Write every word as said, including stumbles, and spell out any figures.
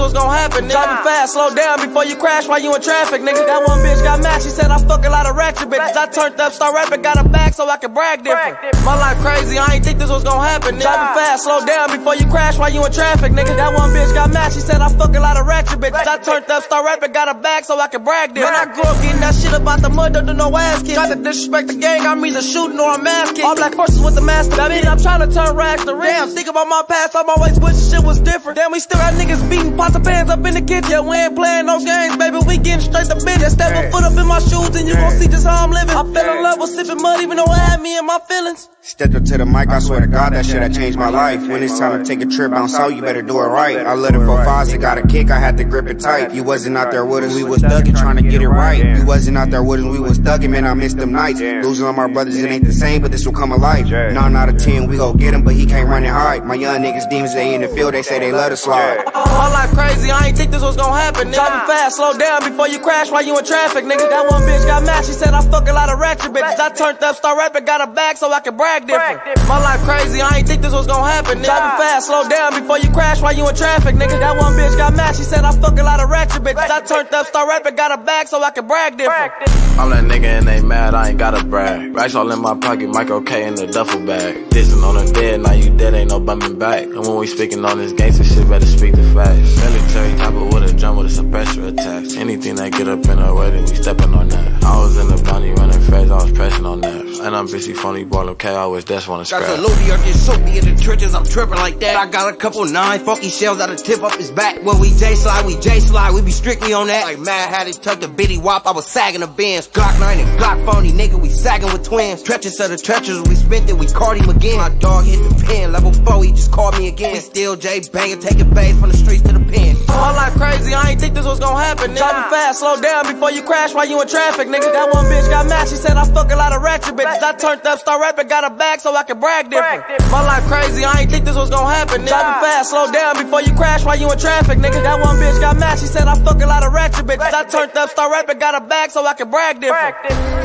was gonna happen, nigga. Driving fast, slow down before you crash while you in traffic, nigga. That one bitch got mad, she said I fuck a lot of ratchet bitches. I turned up, start rapping, got a bag so I can brag different. My life crazy, I ain't think this was gonna happen, nigga. Driving fast, slow down before you crash while you in traffic, nigga. That one bitch got mad, she said I fuck a lot of ratchet bitches. I turned up, start rapping, got a bag so I can brag different. When I grew up getting that shit about the mud, don't do no ass kick. Got to disrespect the gang, I'm either shooting or I'm ass kicking. All black horses with the master. That mean I'm trying to turn rags to riches. Damn, think about my past, I'm always wishing shit was different. Damn, we still got niggas beating pots of pans up in the kitchen. Yeah, we ain't playing no games, baby, we getting straight to business. Step a foot up in my shoes and you gon' see just how I'm living. I fell in love with sipping mud even though it had me in my feelings. Stepped up to the mic, I swear to God, that shit had changed my life. When it's time to take a trip bounce out, you better do it right. I let it for fives, it got a kick, I had to grip it tight. You wasn't out there with us, we was thuggin', trying to get it right. You wasn't out there with us, we was thuggin', man, I missed them nights. Losing all my brothers, it ain't the same, but this will come alive. Nine out of ten, we gon' get him, but he can't run and hide. My young niggas, demons, they in the field, they say they love to slide. My life crazy, I ain't think this was gonna happen, nigga. Driving fast, slow down before you crash while you in traffic, nigga. That one bitch got mad, she said I fuck a lot of ratchet bitches. I turned up, start rapping, got a bag so I can brag different. My life crazy, I ain't think this was gonna happen, nigga. Driving fast, slow down before you crash while you in traffic, nigga. That one bitch got mad, she said I fuck a lot of ratchet bitches. I turned up, start rapping, got a bag so I can brag different. I'm that nigga and they mad, I ain't gotta brag. Racks all in my pocket, Michael K in the duffel bag. Dissing on the dead, now you dead, ain't no bumming back. And when we speaking on this gangsta shit, better speak the facts. Military type of with a drum with a suppressor attached. Anything that get up in our way, then we stepping on that. I was in the bounty running fast, I was pressing on that. And I'm busy phony ballin' K, I always that's wanna scrap. Got some Louis or just soap me in the trenches, I'm tripping like that. I got a couple nine funky shells that'll tip up his back. When we J-slide, we J-slide, we be strictly on that. Like Mad had it tucked a bitty wop, I was sagging the bins. Glock nine and Glock phony, nigga, we sagging with twins. Treacherous of the treacherous, we spent it, we caught him again. My dog hit the pen, level four, he just called me again. We still J banging, taking bags from the streets to the pen. My life crazy, I ain't think this was gonna happen, nigga. Driving fast, slow down before you crash while you in traffic, nigga. That one bitch got mad, she said I fuck a lot of ratchet bitches. I turned up, start rapping, got a bag so I can brag different. My life crazy, I ain't think this was gonna happen, nigga. Driving fast, slow down before you crash while you in traffic, nigga. That one bitch got mad, she said I fuck a lot of ratchet bitches. I turned up, start rapping, got a bag so I can brag different.